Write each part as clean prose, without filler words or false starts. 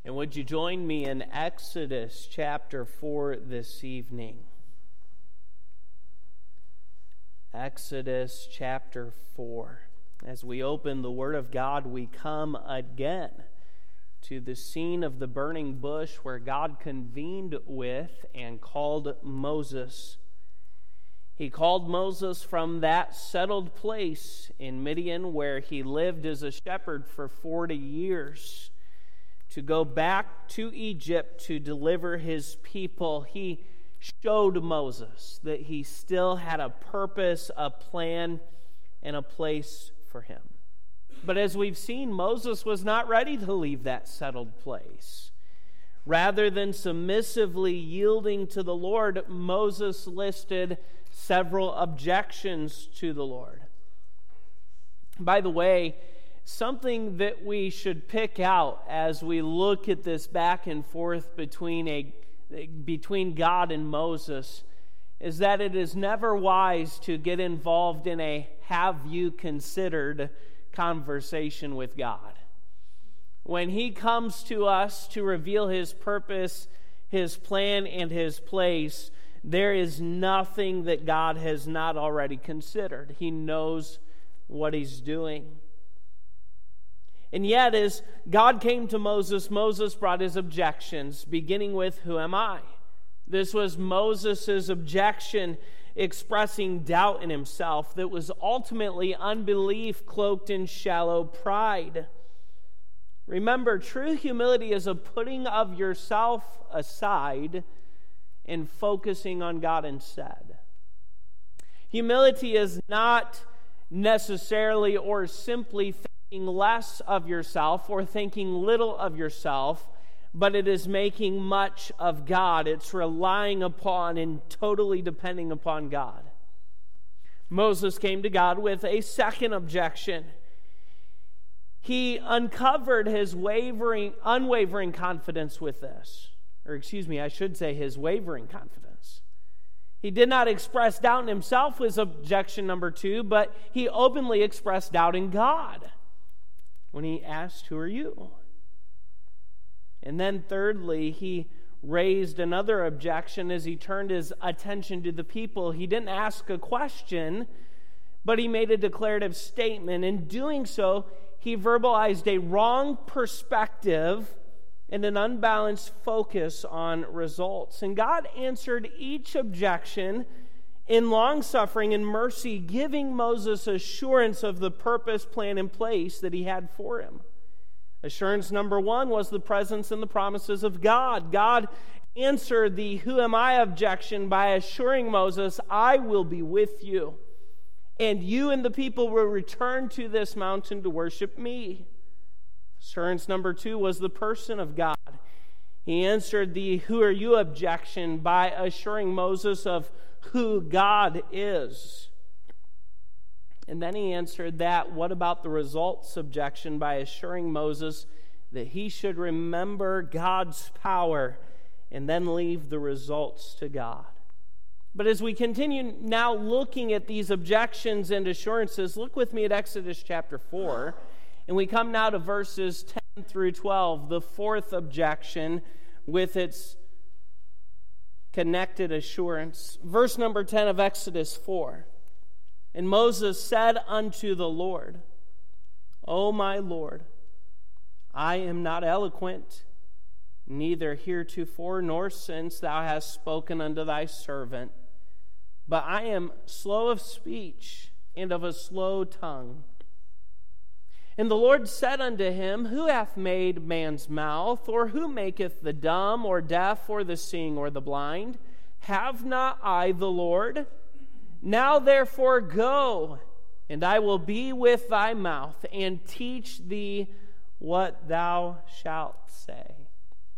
And would you join me in Exodus chapter 4 this evening? Exodus chapter 4. As we open the Word of God, we come again to the scene of the burning bush where God convened with and called Moses. He called Moses from that settled place in Midian where he lived as a shepherd for 40 years to go back to Egypt to deliver his people. He showed Moses that he still had a purpose, a plan, and a place for him. But as we've seen, Moses was not ready to leave that settled place. Rather than submissively yielding to the Lord, Moses listed several objections to the Lord. By the way, something that we should pick out as we look at this back and forth between God and Moses is that it is never wise to get involved in a "have you considered" conversation with God. When He comes to us to reveal His purpose, His plan, and His place, there is nothing that God has not already considered. He knows what He's doing. And yet, as God came to Moses, Moses brought his objections, beginning with, "Who am I?" This was Moses' objection, expressing doubt in himself that was ultimately unbelief cloaked in shallow pride. Remember, true humility is a putting of yourself aside and focusing on God instead. Humility is not necessarily or simply thinking less of yourself or thinking little of yourself, but it is making much of God. It's relying upon and totally depending upon God. Moses came to God with a second objection. He uncovered his unwavering confidence with this. I should say his wavering confidence. He did not express doubt in himself, was objection number 2, but he openly expressed doubt in God when he asked, "Who are you?" And then thirdly, he raised another objection as he turned his attention to the people. He didn't ask a question, but he made a declarative statement. In doing so, he verbalized a wrong perspective and an unbalanced focus on results. And God answered each objection in long-suffering and mercy, giving Moses assurance of the purpose, plan, and place that He had for him. Assurance number 1 was the presence and the promises of God. God answered the "Who am I?" objection by assuring Moses, "I will be with you, and you and the people will return to this mountain to worship me." Assurance number 2 was the person of God. He answered the "Who are you?" objection by assuring Moses of who God is. And then he answered that "what about the results?" objection by assuring Moses that he should remember God's power and then leave the results to God. But as we continue now looking at these objections and assurances, look with me at Exodus chapter 4, and we come now to verses 10 through 12, the fourth objection with its connected assurance. Verse number 10 of Exodus 4. "And Moses said unto the Lord, O my Lord, I am not eloquent, neither heretofore nor since thou hast spoken unto thy servant, but I am slow of speech and of a slow tongue. And the Lord said unto him, Who hath made man's mouth, or who maketh the dumb, or deaf, or the seeing, or the blind? Have not I the Lord? Now therefore go, and I will be with thy mouth, and teach thee what thou shalt say."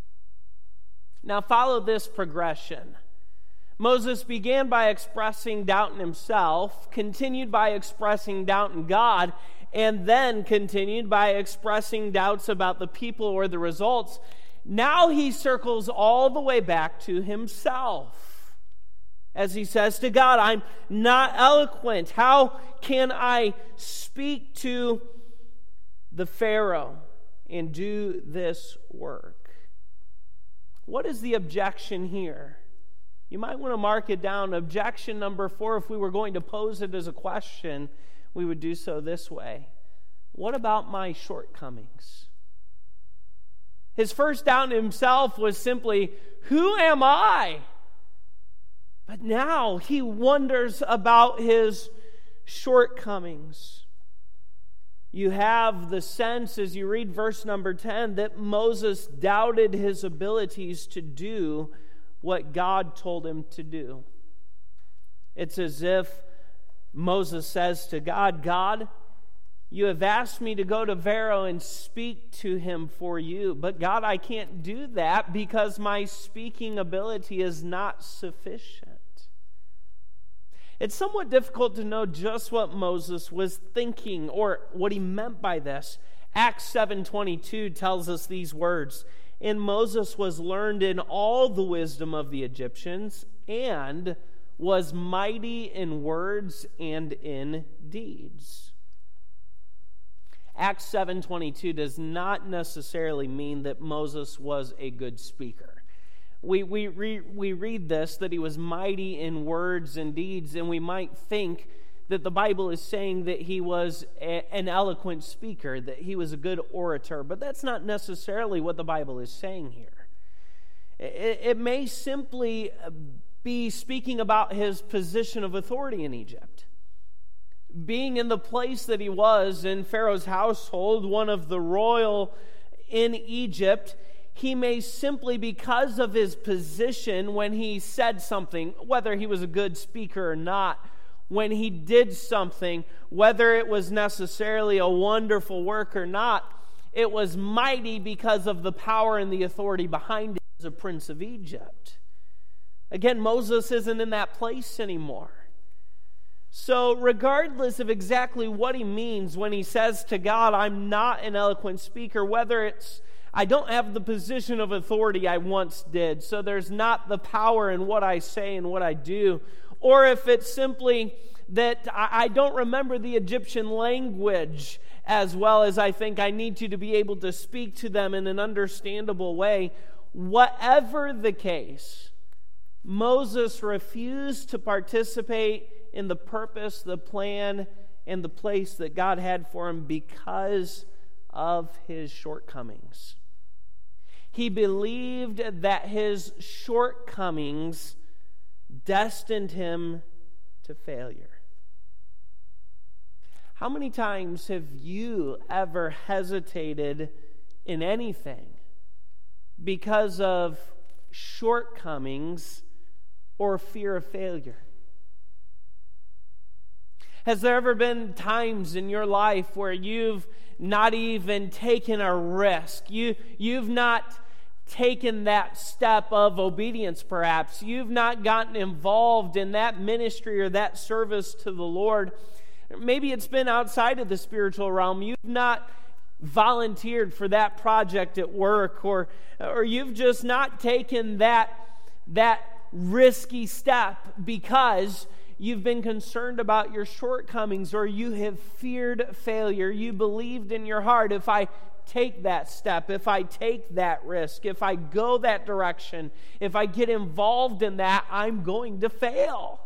Now follow this progression. Moses began by expressing doubt in himself, continued by expressing doubt in God, and then continued by expressing doubts about the people or the results. Now he circles all the way back to himself. As he says to God, I'm not eloquent. How can I speak to the Pharaoh and do this work. What is the objection here? You might want to mark it down. Objection number 4, if we were going to pose it as a question, we would do so this way. What about my shortcomings? His first doubt in himself was simply, who am I? But now he wonders about his shortcomings. You have the sense as you read verse number 10 that Moses doubted his abilities to do what God told him to do. It's as if Moses says to God, God, you have asked me to go to Pharaoh and speak to him for you. But God, I can't do that because my speaking ability is not sufficient. It's somewhat difficult to know just what Moses was thinking or what he meant by this. Acts 7:22 tells us these words. And Moses was learned in all the wisdom of the Egyptians and was mighty in words and in deeds. Acts 7:22 does not necessarily mean that Moses was a good speaker. We read this, that he was mighty in words and deeds, and we might think that the Bible is saying that he was an eloquent speaker, that he was a good orator, but that's not necessarily what the Bible is saying here. It may simply be speaking about his position of authority in Egypt. Being in the place that he was in Pharaoh's household, one of the royal in Egypt, he may simply, because of his position, when he said something, whether he was a good speaker or not, when he did something, whether it was necessarily a wonderful work or not, it was mighty because of the power and the authority behind it as a prince of Egypt. Again, Moses isn't in that place anymore. So regardless of exactly what he means when he says to God, I'm not an eloquent speaker, whether it's I don't have the position of authority I once did, so there's not the power in what I say and what I do, or if it's simply that I don't remember the Egyptian language as well as I think I need to be able to speak to them in an understandable way. Whatever the case, Moses refused to participate in the purpose, the plan, and the place that God had for him because of his shortcomings. He believed that his shortcomings destined him to failure. How many times have you ever hesitated in anything because of shortcomings or fear of failure? Has there ever been times in your life where you've not even taken a risk? You've not taken that step of obedience, perhaps. You've not gotten involved in that ministry or that service to the Lord. Maybe it's been outside of the spiritual realm. You've not volunteered for that project at work, or you've just not taken that risky step because you've been concerned about your shortcomings, or you have feared failure. You believed in your heart, if I take that step, if I take that risk, if I go that direction, if I get involved in that, I'm going to fail.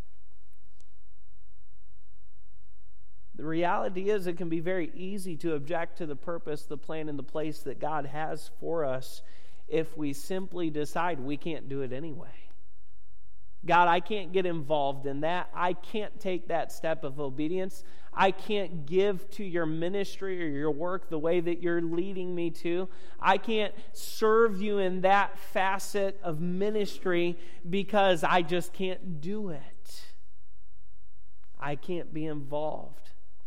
The reality is it can be very easy to object to the purpose, the plan, and the place that God has for us if we simply decide we can't do it anyway. God, I can't get involved in that. I can't take that step of obedience. I can't give to your ministry or your work the way that you're leading me to. I can't serve you in that facet of ministry because I just can't do it. I can't be involved.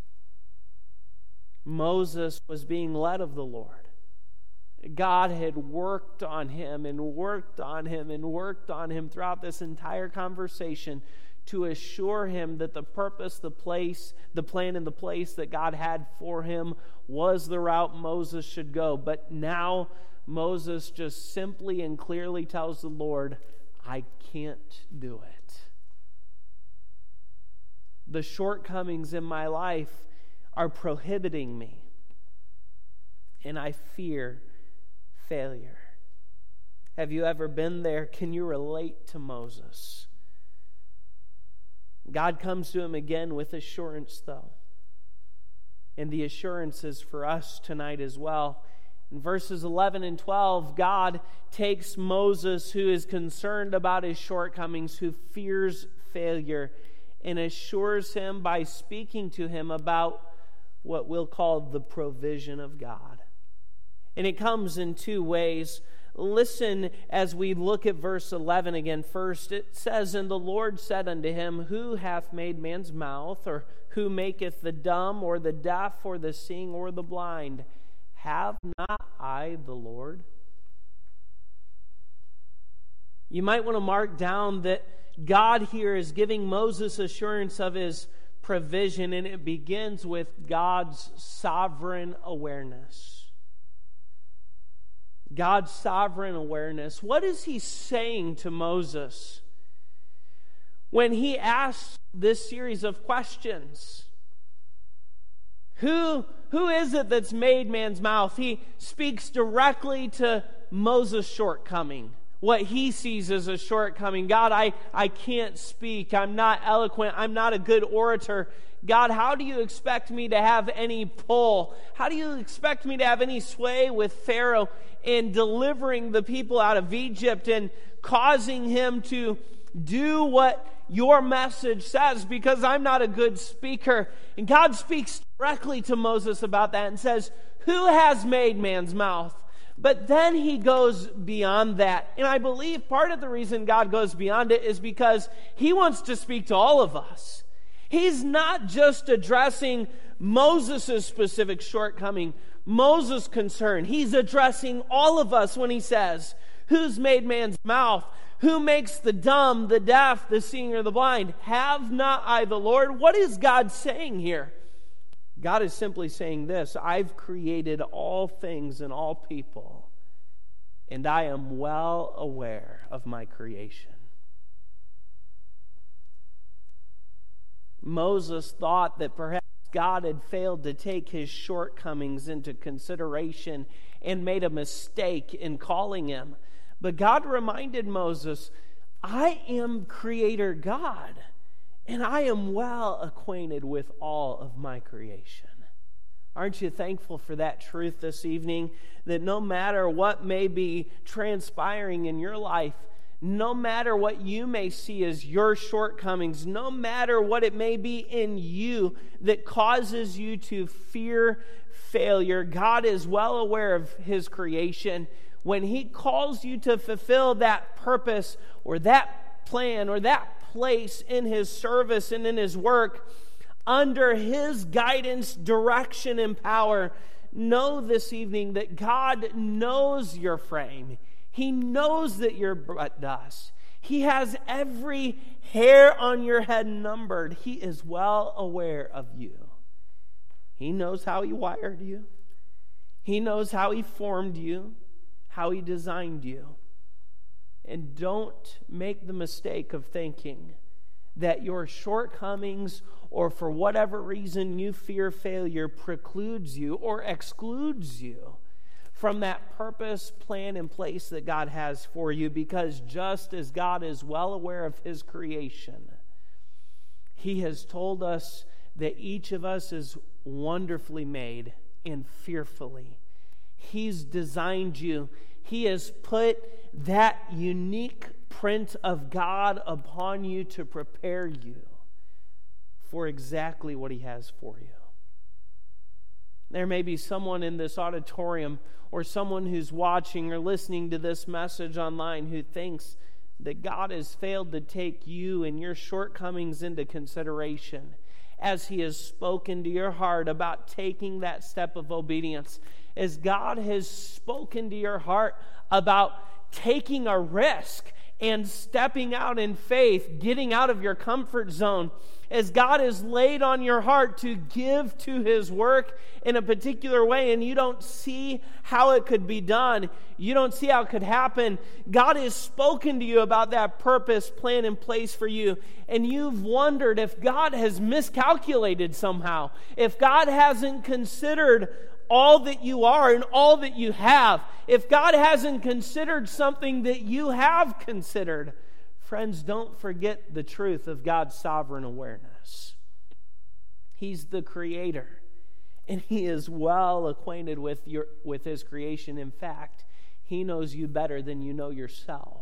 Moses was being led of the Lord. God had worked on him and worked on him and worked on him throughout this entire conversation to assure him that the purpose, the place, the plan, and the place that God had for him was the route Moses should go. But now Moses just simply and clearly tells the Lord, I can't do it. The shortcomings in my life are prohibiting me. and I fear failure. Have you ever been there? Can you relate to Moses? God comes to him again with assurance, though. And the assurance is for us tonight as well. In verses 11 and 12, God takes Moses, who is concerned about his shortcomings, who fears failure, and assures him by speaking to him about what we'll call the provision of God. And it comes in two ways. Listen as we look at verse 11 again first. It says, "And the Lord said unto him, Who hath made man's mouth? Or who maketh the dumb, or the deaf, or the seeing, or the blind? Have not I the Lord?" You might want to mark down that God here is giving Moses assurance of his provision, and it begins with God's sovereign awareness. God's sovereign awareness. What is he saying to Moses when he asks this series of questions? Who is it that's made man's mouth? He speaks directly to Moses' shortcoming, what he sees as a shortcoming. God, I can't speak. I'm not eloquent. I'm not a good orator. God, how do you expect me to have any pull? How do you expect me to have any sway with Pharaoh in delivering the people out of Egypt and causing him to do what your message says, because I'm not a good speaker? And God speaks directly to Moses about that and says, who has made man's mouth? But then he goes beyond that. And I believe part of the reason God goes beyond it is because he wants to speak to all of us. He's not just addressing Moses' specific shortcoming, Moses' concern. He's addressing all of us when he says, who's made man's mouth? Who makes the dumb, the deaf, the seeing, or the blind? Have not I the Lord? What is God saying here? God is simply saying this: I've created all things and all people, and I am well aware of my creation. Moses thought that perhaps God had failed to take his shortcomings into consideration and made a mistake in calling him. But God reminded Moses, I am Creator God, and I am well acquainted with all of my creation. Aren't you thankful for that truth this evening? That no matter what may be transpiring in your life, no matter what you may see as your shortcomings, no matter what it may be in you that causes you to fear failure, God is well aware of His creation. When He calls you to fulfill that purpose or that plan or that place in His service and in His work, under His guidance, direction, and power, know this evening that God knows your frame. He knows that you're but dust. He has every hair on your head numbered. He is well aware of you. He knows how He wired you. He knows how He formed you, how He designed you. And don't make the mistake of thinking that your shortcomings or for whatever reason you fear failure precludes you or excludes you from that purpose, plan, and place that God has for you, because just as God is well aware of His creation, He has told us that each of us is wonderfully made and fearfully. He's designed you. He has put that unique print of God upon you to prepare you for exactly what He has for you. There may be someone in this auditorium or someone who's watching or listening to this message online who thinks that God has failed to take you and your shortcomings into consideration as He has spoken to your heart about taking that step of obedience. As God has spoken to your heart about taking a risk and stepping out in faith, getting out of your comfort zone, as God has laid on your heart to give to His work in a particular way and you don't see how it could be done, you don't see how it could happen, God has spoken to you about that purpose, plan, and place for you, and you've wondered if God has miscalculated somehow, if God hasn't considered all that you are and all that you have, if God hasn't considered something that you have considered, friends, don't forget the truth of God's sovereign awareness. He's the Creator, and He is well acquainted with His creation. In fact, He knows you better than you know yourself.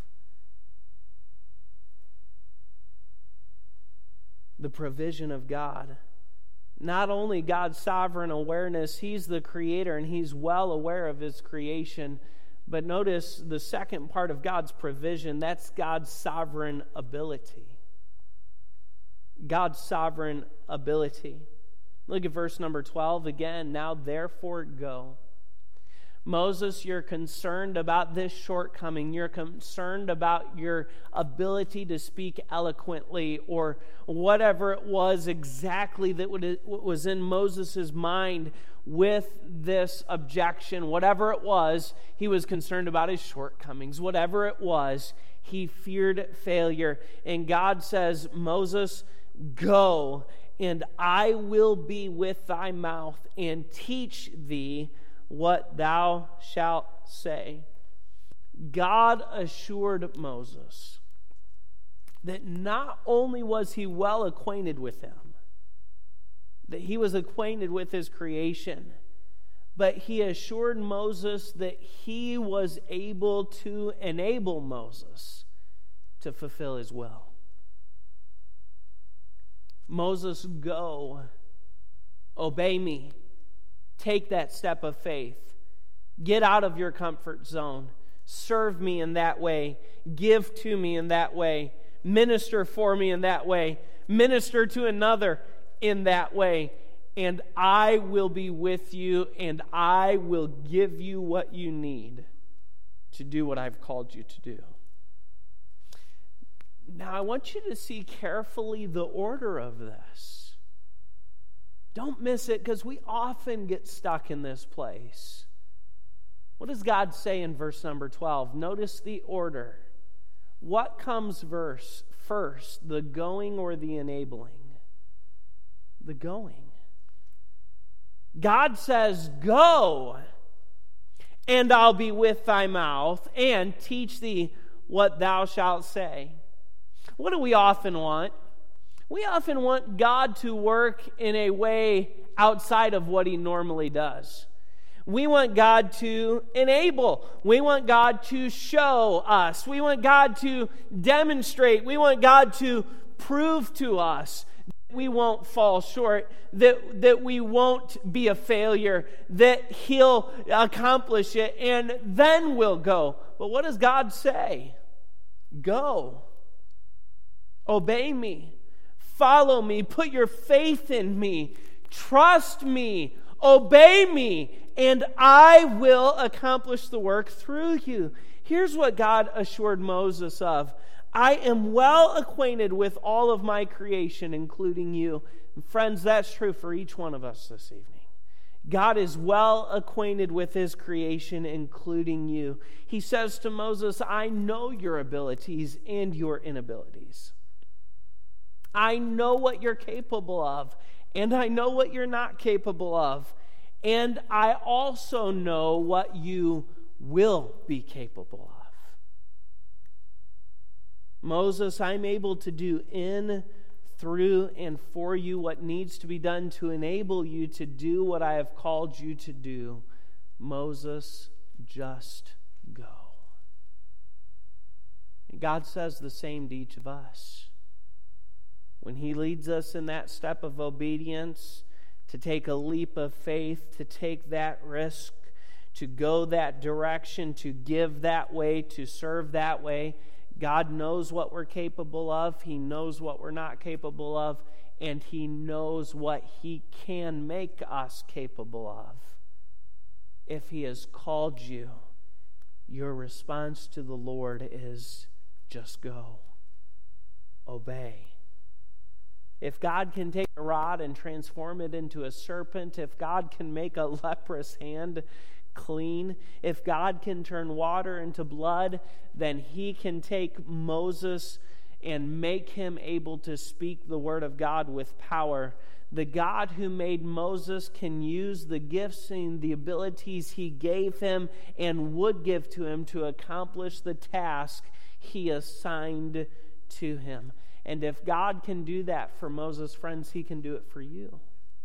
The provision of God. Not only God's sovereign awareness, He's the Creator and He's well aware of His creation, but notice the second part of God's provision, that's God's sovereign ability. God's sovereign ability. Look at verse number 12 again. Now therefore go. Moses, you're concerned about this shortcoming. You're concerned about your ability to speak eloquently, or whatever it was exactly that was in Moses' mind with this objection. Whatever it was, he was concerned about his shortcomings. Whatever it was, he feared failure. And God says, Moses, go, and I will be with thy mouth and teach thee what thou shalt say. God assured Moses that not only was he well acquainted with him, that he was acquainted with his creation, but he assured Moses that he was able to enable Moses to fulfill his will. Moses, go, obey me. Take that step of faith. Get out of your comfort zone. Serve me in that way. Give to me in that way. Minister for me in that way. Minister to another in that way. And I will be with you, and I will give you what you need to do what I've called you to do. Now, I want you to see carefully the order of this. Don't miss it, because we often get stuck in this place. What does God say in verse number 12? Notice the order. What comes first, the going or the enabling? The going. God says, go, and I'll be with thy mouth, and teach thee what thou shalt say. What do we often want? We often want God to work in a way outside of what He normally does. We want God to enable. We want God to show us. We want God to demonstrate. We want God to prove to us that we won't fall short, that we won't be a failure, that He'll accomplish it, and then we'll go. But what does God say? Go. Obey me. Follow me. Put your faith in me. Trust me. Obey me. And I will accomplish the work through you. Here's what God assured Moses of. I am well acquainted with all of my creation, including you. And friends, that's true for each one of us this evening. God is well acquainted with His creation, including you. He says to Moses, I know your abilities and your inabilities. I know what you're capable of, and I know what you're not capable of. And I also know what you will be capable of. Moses, I'm able to do in, through, and for you what needs to be done to enable you to do what I have called you to do. Moses, just go. And God says the same to each of us. When He leads us in that step of obedience, to take a leap of faith, to take that risk, to go that direction, to give that way, to serve that way, God knows what we're capable of. He knows what we're not capable of, and He knows what He can make us capable of. If He has called you, your response to the Lord is just go. Obey. If God can take a rod and transform it into a serpent, if God can make a leprous hand clean, if God can turn water into blood, then He can take Moses and make him able to speak the word of God with power. The God who made Moses can use the gifts and the abilities he gave him and would give to him to accomplish the task he assigned to him. And if God can do that for Moses, friends, he can do it for you.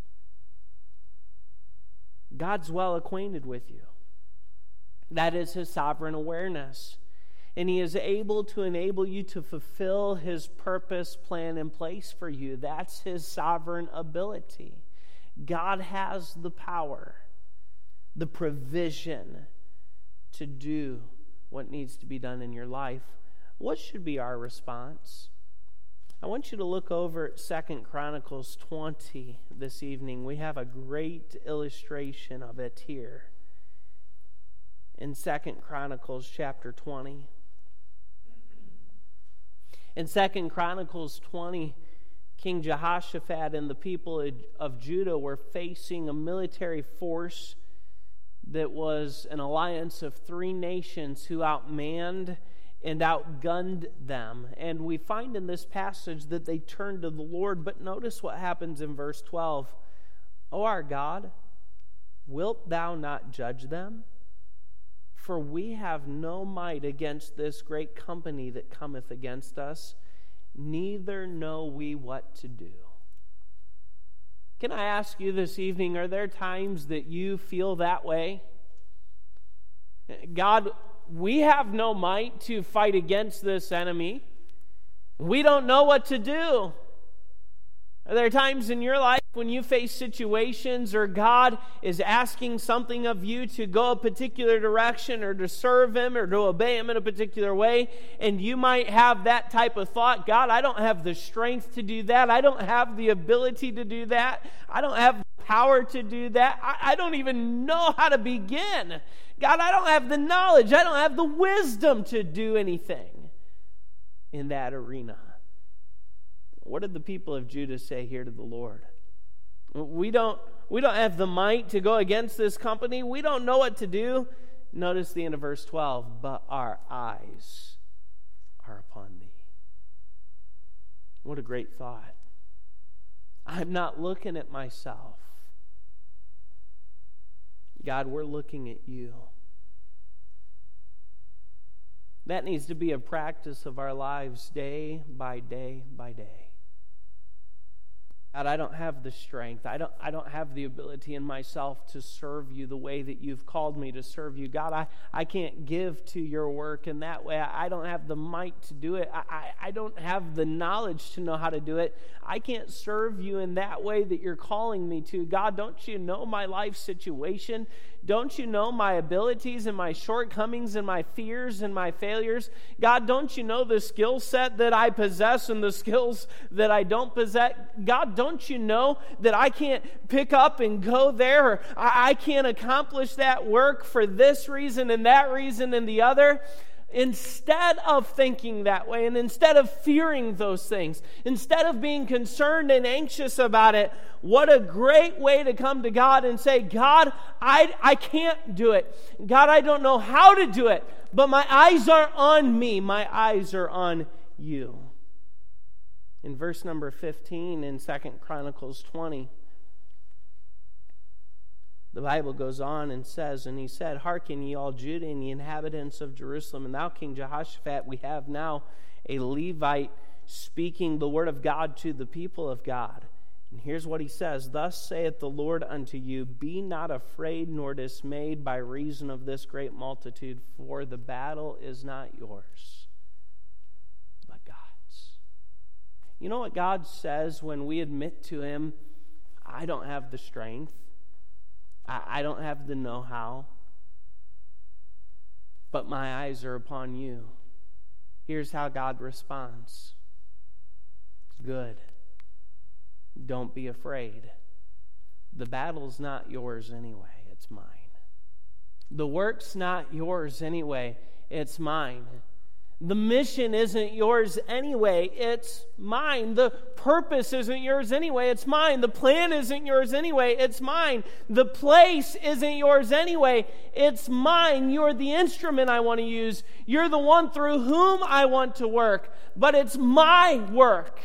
God's well acquainted with you. That is his sovereign awareness. And he is able to enable you to fulfill his purpose, plan, and place for you. That's his sovereign ability. God has the power, the provision to do what needs to be done in your life. What should be our response? I want you to look over at 2 Chronicles 20 this evening. We have a great illustration of it here in 2 Chronicles chapter 20. In 2 Chronicles 20, King Jehoshaphat and the people of Judah were facing a military force that was an alliance of 3 nations who outmanned and outgunned them. And we find in this passage that they turned to the Lord. But notice what happens in verse 12. O our God, wilt thou not judge them? For we have no might against this great company that cometh against us, neither know we what to do. Can I ask you this evening, are there times that you feel that way? God, we have no might to fight against this enemy. We don't know what to do. Are there times in your life when you face situations or God is asking something of you to go a particular direction or to serve him or to obey him in a particular way, and you might have that type of thought, God, I don't have the strength to do that. I don't have the ability to do that. I don't have the power to do that. I don't even know how to begin. God, I don't have the knowledge. I don't have the wisdom to do anything in that arena. What did the people of Judah say here to the Lord? We don't have the might to go against this company. We don't know what to do. Notice the end of verse 12. But our eyes are upon thee. What a great thought. I'm not looking at myself. God, we're looking at you. That needs to be a practice of our lives day by day by day. God, I don't have the strength. I don't have the ability in myself to serve you the way that you've called me to serve you. God, I can't give to your work in that way. I don't have the might to do it. I don't have the knowledge to know how to do it. I can't serve you in that way that you're calling me to. God, don't you know my life situation? Don't you know my abilities and my shortcomings and my fears and my failures? God, don't you know the skill set that I possess and the skills that I don't possess? God, don't you know that I can't pick up and go there? Or I can't accomplish that work for this reason and that reason and the other? Instead of thinking that way and instead of fearing those things, instead of being concerned and anxious about it, what a great way to come to God and say, God, I can't do it. God, I don't know how to do it, but my eyes aren't on me. My eyes are on you. In verse number 15 in 2 Chronicles 20, the Bible goes on and says, and he said, Hearken ye all Judah and the inhabitants of Jerusalem, and thou King Jehoshaphat, we have now a Levite speaking the word of God to the people of God. And here's what he says, Thus saith the Lord unto you, Be not afraid nor dismayed by reason of this great multitude, for the battle is not yours, but God's. You know what God says when we admit to him, I don't have the strength, I don't have the know-how, but my eyes are upon you. Here's how God responds. Good. Don't be afraid. The battle's not yours anyway, it's mine. The work's not yours anyway, it's mine. The mission isn't yours anyway, it's mine. The purpose isn't yours anyway, it's mine. The plan isn't yours anyway, it's mine. The place isn't yours anyway, it's mine. You're the instrument I want to use. You're the one through whom I want to work, but it's my work.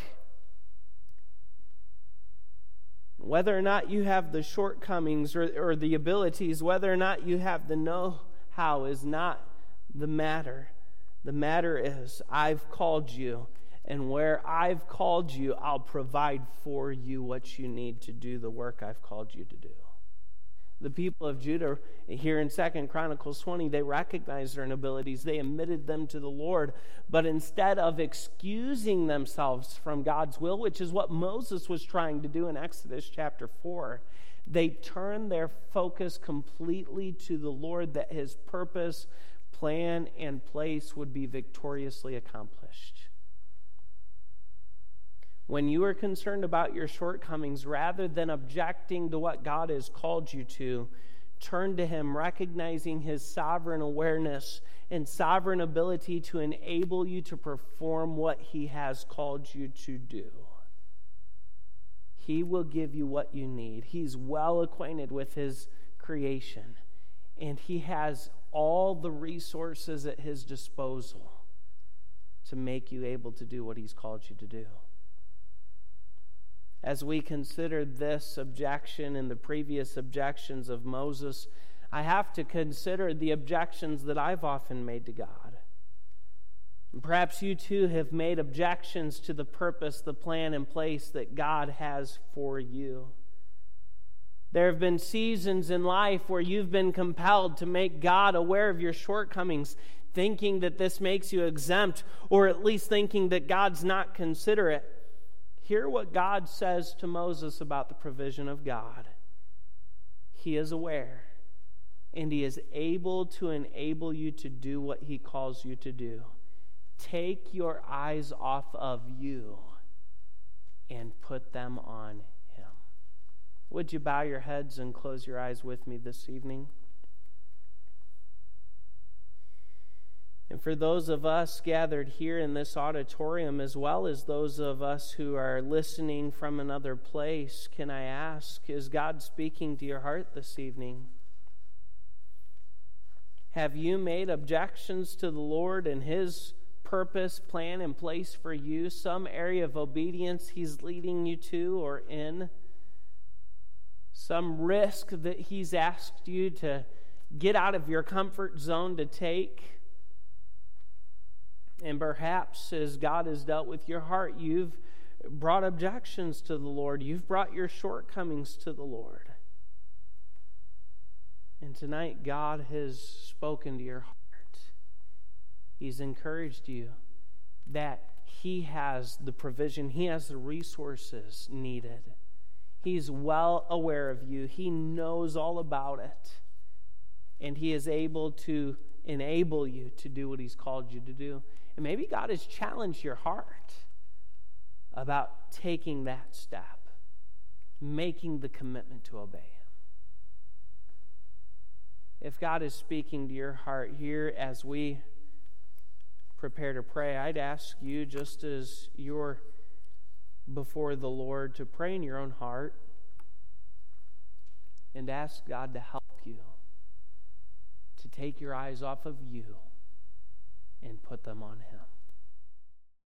Whether or not you have the shortcomings or the abilities, whether or not you have the know-how is not the matter. The matter is, I've called you, and where I've called you, I'll provide for you what you need to do the work I've called you to do. The people of Judah here in 2 Chronicles 20, they recognized their inabilities. They admitted them to the Lord. But instead of excusing themselves from God's will, which is what Moses was trying to do in Exodus chapter 4, they turned their focus completely to the Lord, that his purpose, plan, and place would be victoriously accomplished. When you are concerned about your shortcomings, rather than objecting to what God has called you to, turn to him, recognizing his sovereign awareness and sovereign ability to enable you to perform what he has called you to do. He will give you what you need. He's well acquainted with his creation, and he has all the resources at his disposal to make you able to do what he's called you to do. As we consider this objection and the previous objections of Moses, I have to consider the objections that I've often made to God. And perhaps you too have made objections to the purpose, the plan, and place that God has for you. There have been seasons in life where you've been compelled to make God aware of your shortcomings, thinking that this makes you exempt, or at least thinking that God's not considerate. Hear what God says to Moses about the provision of God. He is aware, and he is able to enable you to do what he calls you to do. Take your eyes off of you and put them on him. Would you bow your heads and close your eyes with me this evening? And for those of us gathered here in this auditorium, as well as those of us who are listening from another place, can I ask, is God speaking to your heart this evening? Have you made objections to the Lord and his purpose, plan, and place for you? Some area of obedience he's leading you to or in? Some risk that he's asked you to get out of your comfort zone to take? And perhaps as God has dealt with your heart, you've brought objections to the Lord. You've brought your shortcomings to the Lord. And tonight, God has spoken to your heart. He's encouraged you that he has the provision, he has the resources needed. He's well aware of you. He knows all about it. And he is able to enable you to do what he's called you to do. And maybe God has challenged your heart about taking that step, making the commitment to obey him. If God is speaking to your heart here as we prepare to pray, I'd ask you, just as you're before the Lord, to pray in your own heart and ask God to help you to take your eyes off of you and put them on him.